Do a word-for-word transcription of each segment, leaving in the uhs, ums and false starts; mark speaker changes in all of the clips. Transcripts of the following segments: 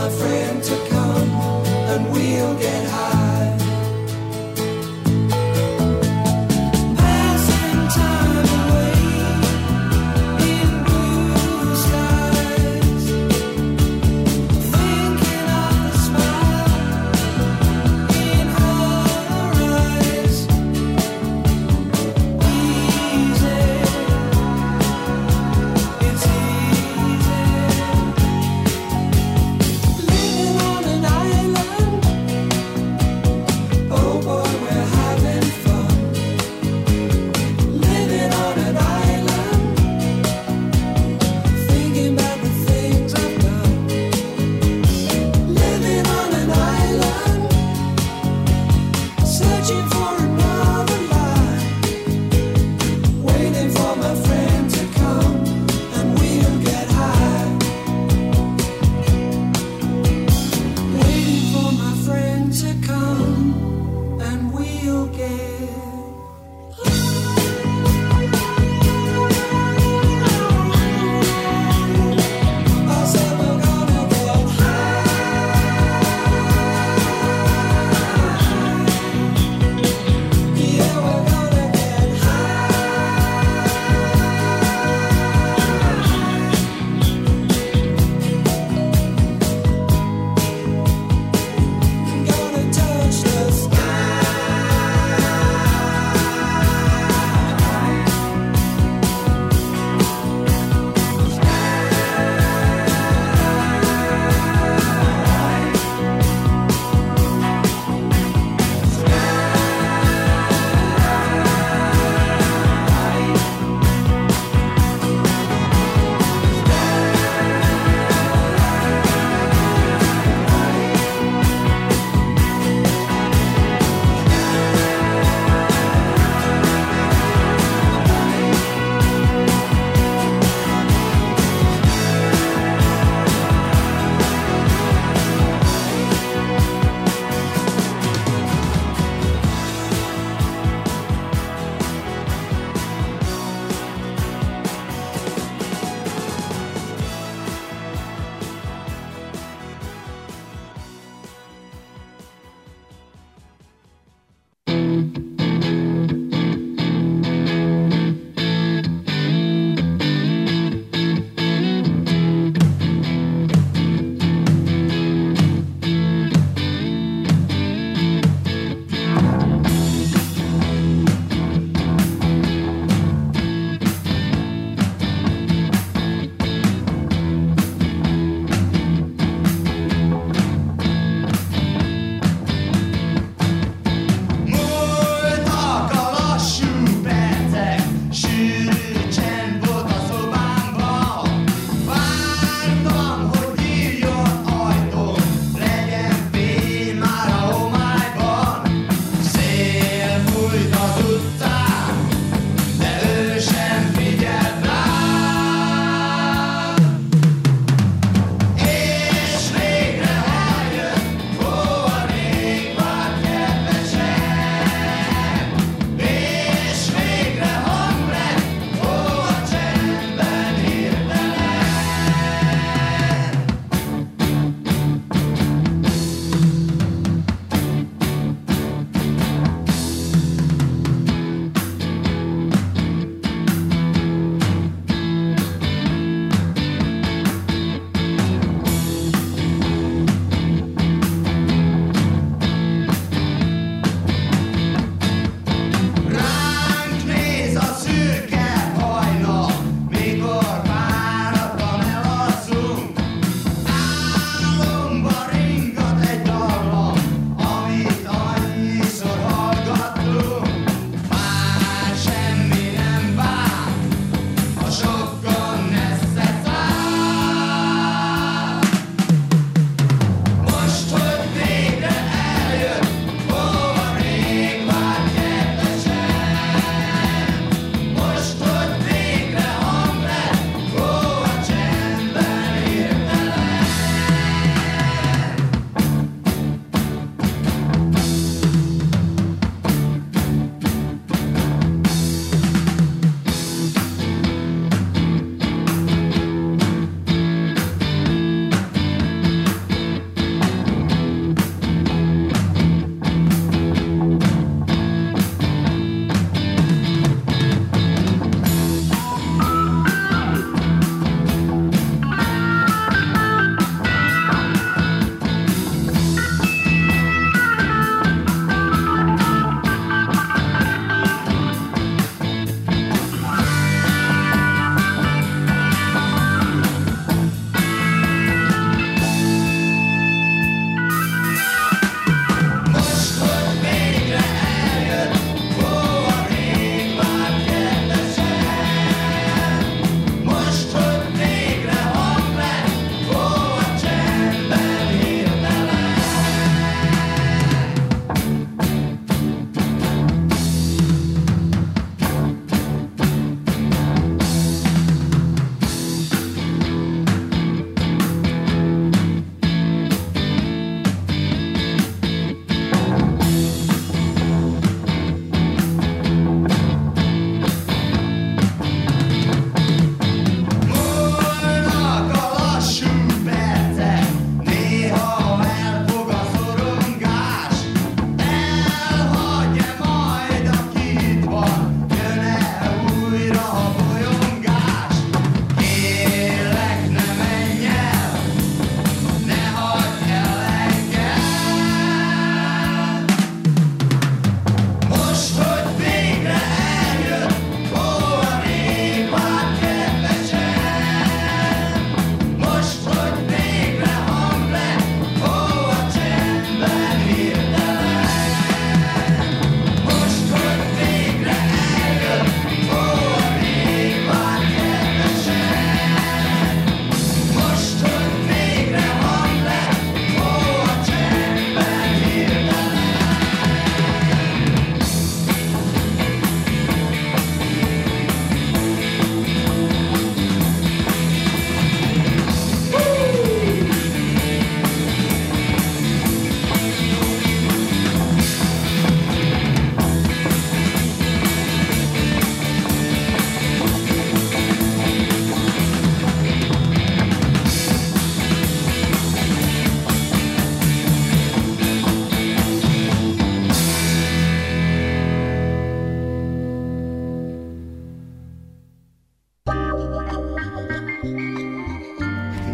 Speaker 1: my friend to come and we'll get high. Passing time away in blue skies, thinking of the smile in her eyes. Easy, it's easy living on a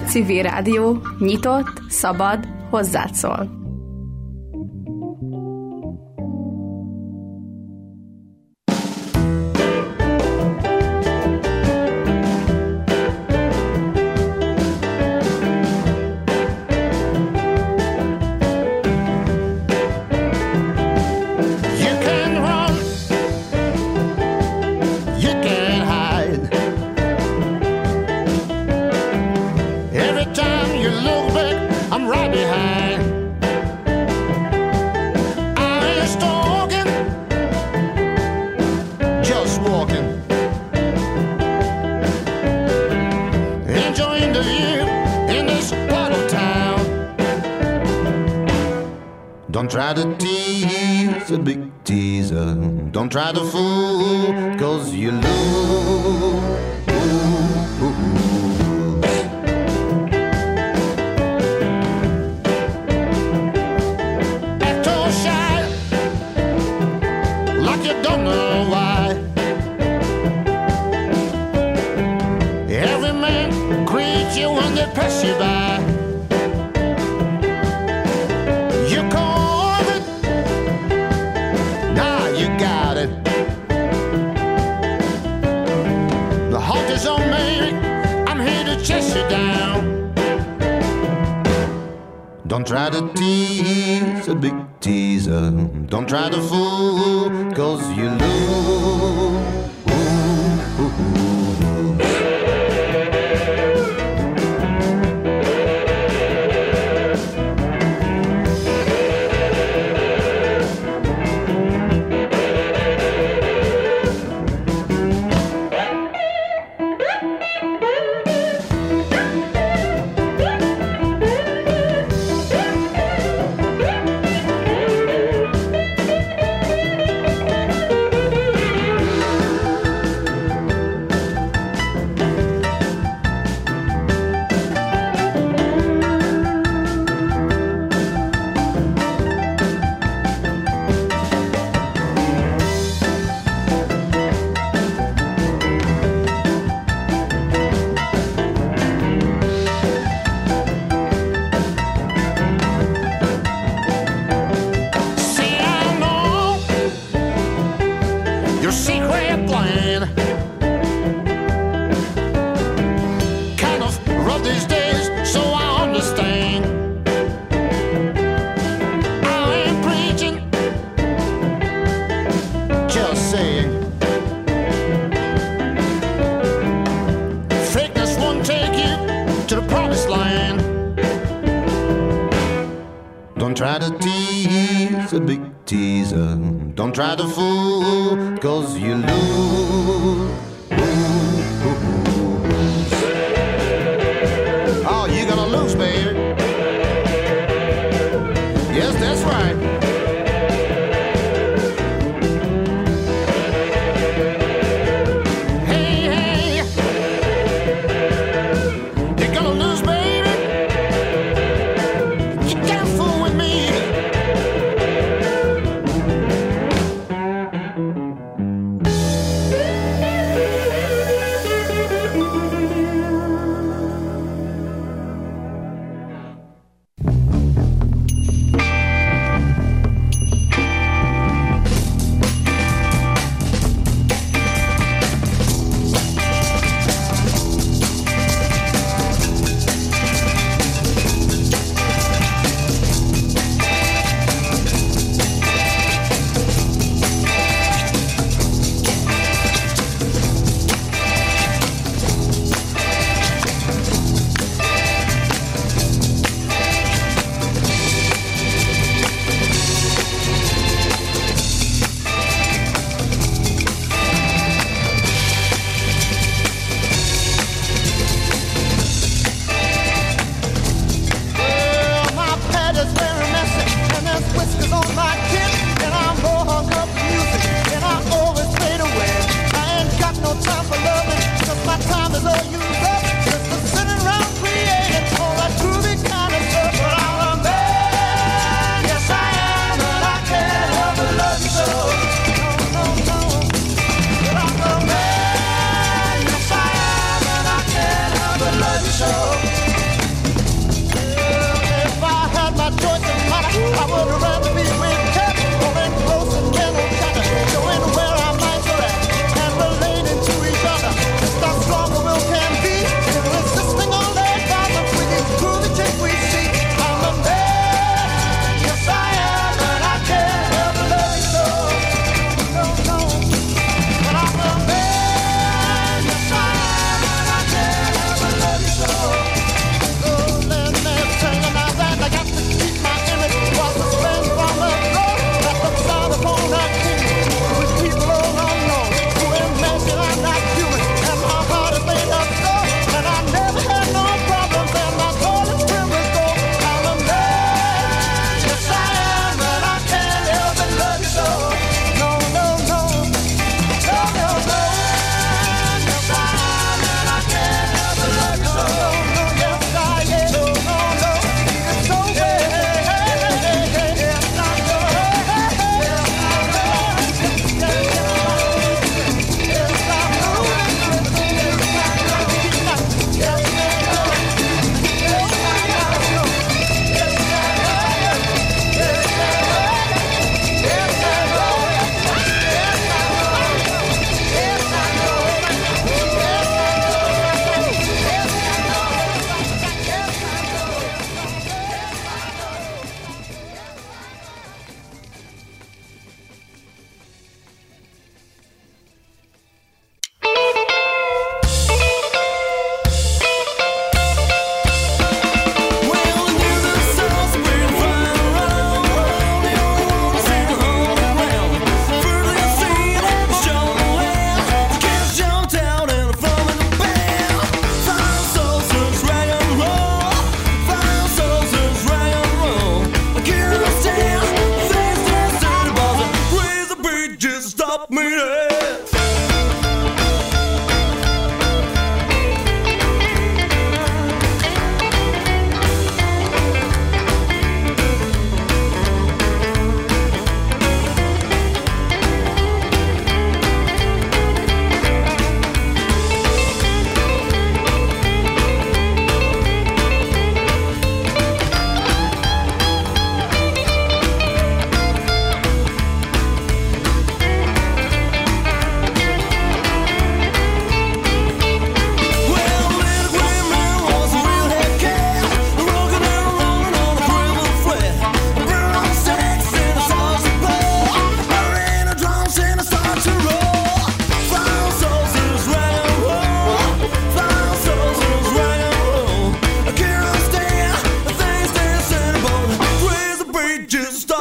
Speaker 2: Civil Rádió nyitott, szabad, hozzád szól.
Speaker 3: Don't try to tease a big teaser. Don't try to fool, cause you lose. Act all shy, like you don't know why. Every man greets you when they pass you by. Don't try to tease a big teaser. Don't try to fool, cause you lose. Don't try to fool, cause you lose. Oh, you're gonna lose, baby. Yes, that's right. Hey, hey, you're gonna lose, baby. You can't fool with me.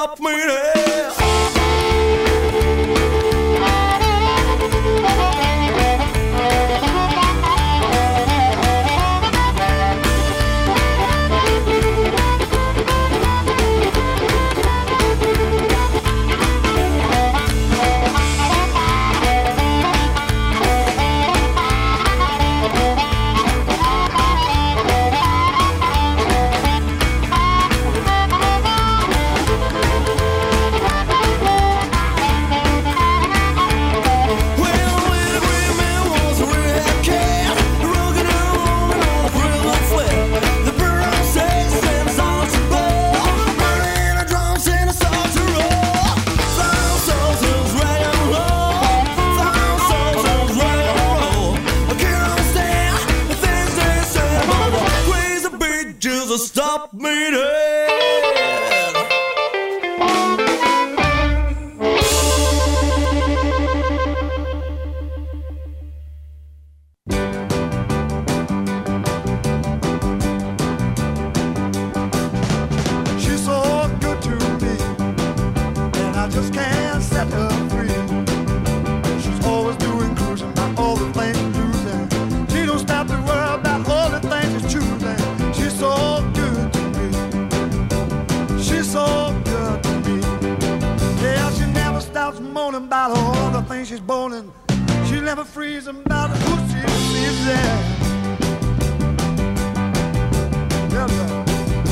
Speaker 1: stop me there. Stop me there. She's so good to me, and I just can't set her free. She's always doing cruising by all the things she's losing. She don't stop to worry about all the things she's choosing. She's so good to me. She's so good to me. Yeah, she never stops moaning about all the things she's moaning. She never frees about who she is. Yeah. Yeah, yeah.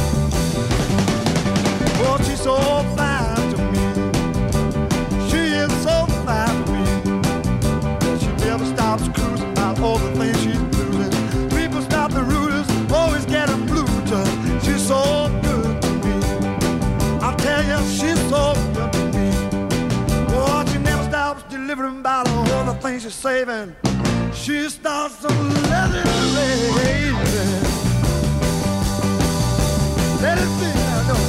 Speaker 1: Oh, she's so fine to me. She is so fine to me. Yeah, she never stops cruising about all the things she's losing. People stop the rooters, always get them blue. She's so good to me. I tell you, she's so good to me. Oh, she never stops delivering about all the things she's saving. She starts to let it rain. Let it be, I know.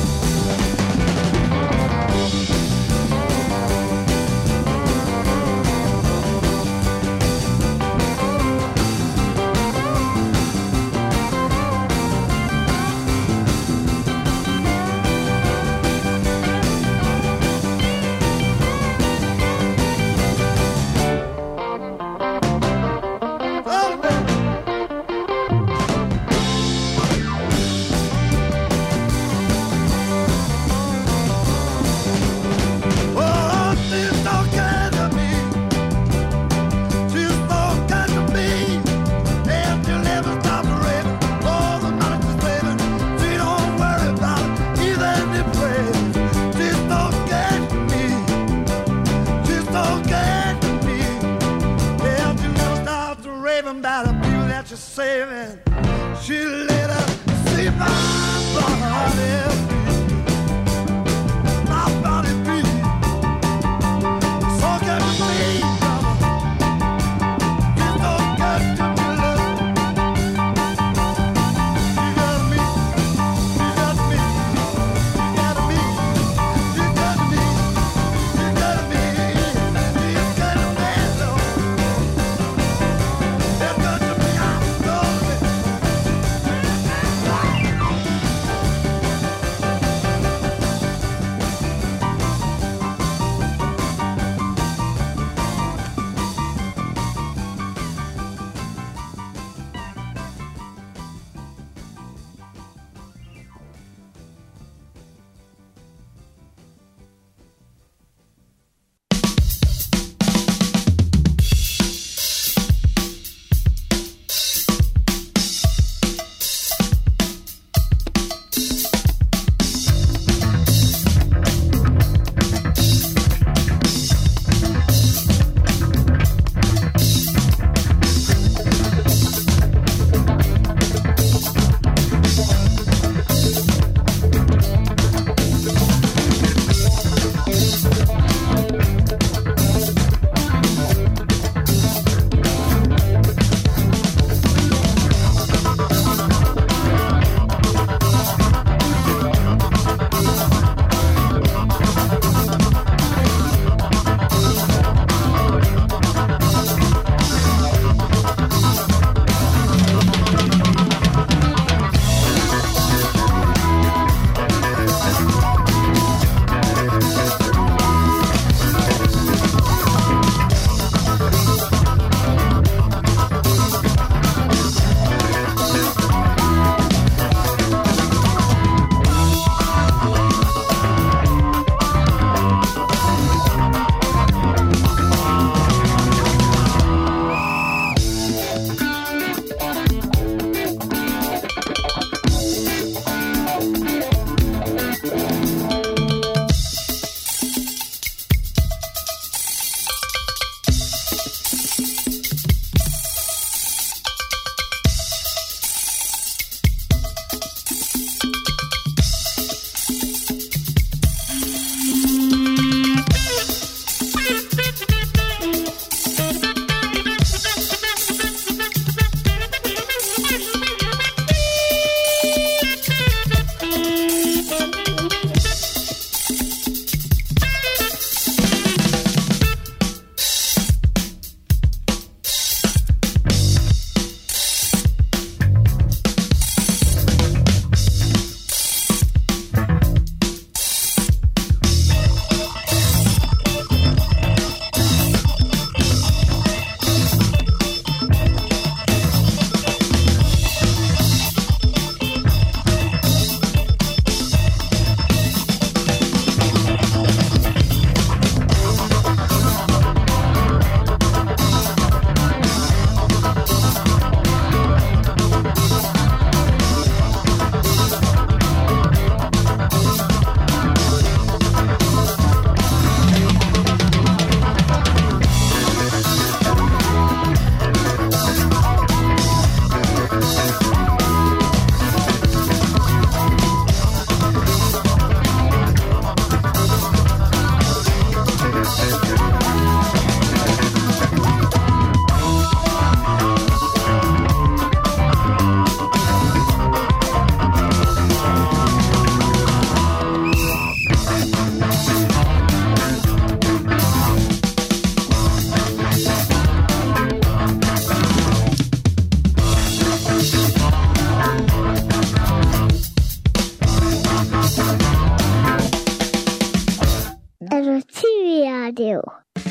Speaker 4: Erotivi Radio.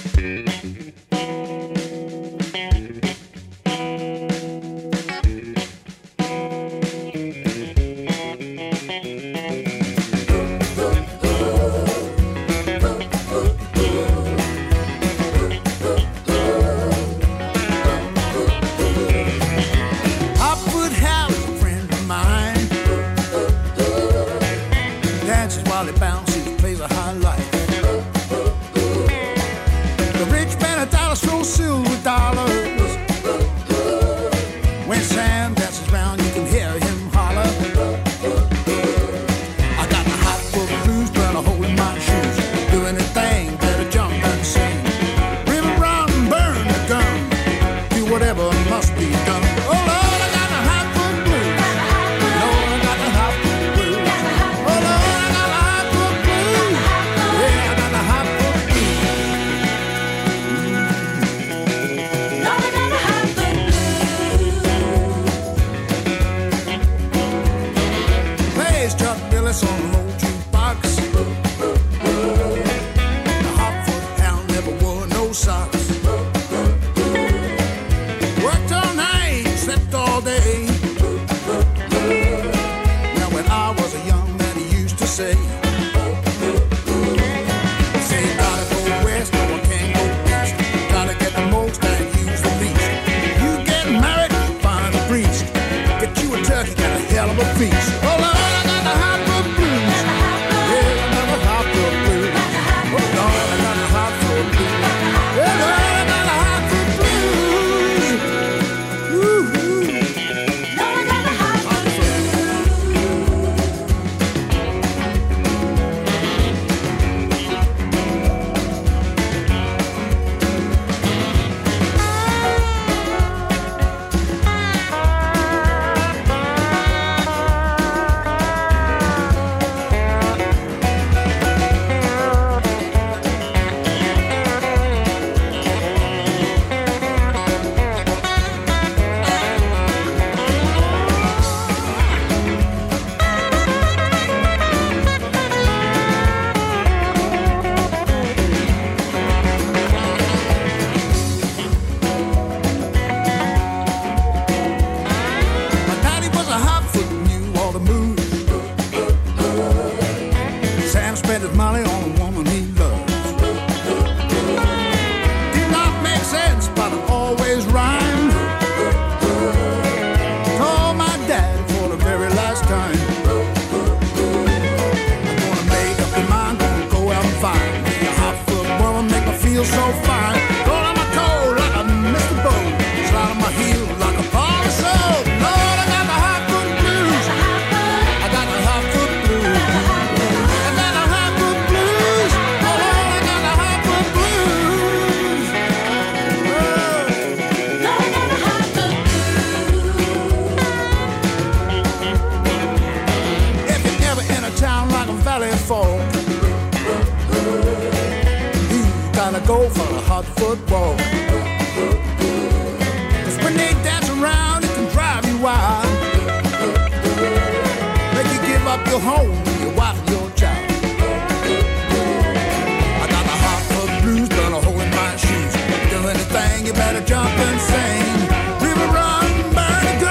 Speaker 1: Go for a hot football. Cause when they dance around, it can drive you wild. Make you give up your home, your wife, and your child. I got the hot foot blues, got a hole in my shoes. Do anything, you better jump and sing.